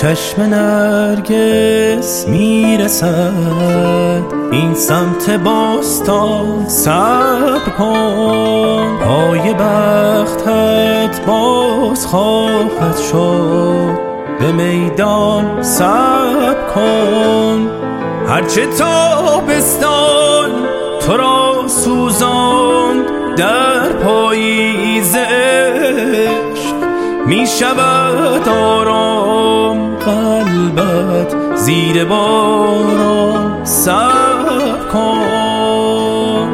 چشم نرگس میرسد این سمت باستان، صبر کن پای بختت باز خواهد شد به میدان، صبر کن هرچه تابستان تو را سوزاند در پاییز عشق می شود آرام قلبت زیر باران، صبر کن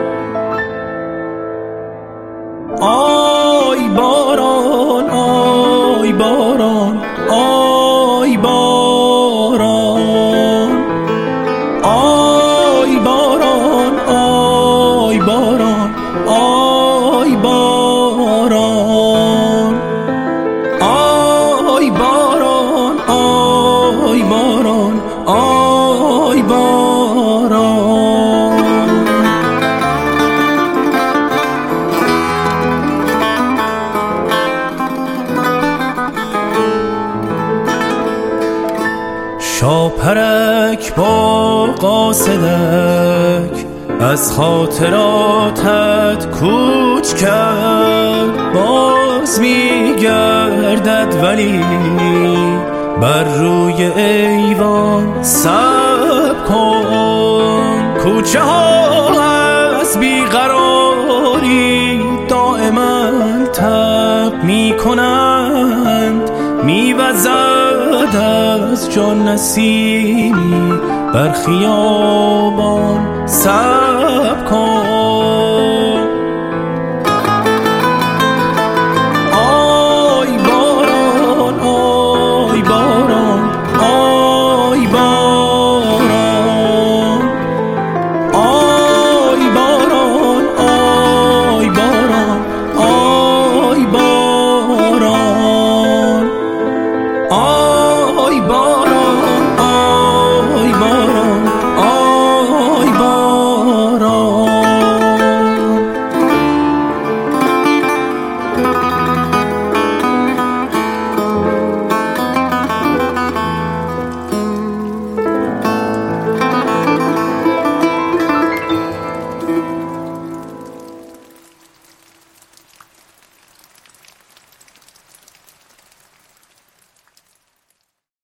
آی باران آی باران آی باران آی باران آی باران آی باران آی باران آی باران آی باران. شاپرک با قاصدک از خاطراتت کوچ کرد، باز میگردد ولی بر روی ایوان، صبر کن کوچه ها از بیقراری دائما تب میکنند، میوزد از جان نسیمی بر خیابان، صبر کن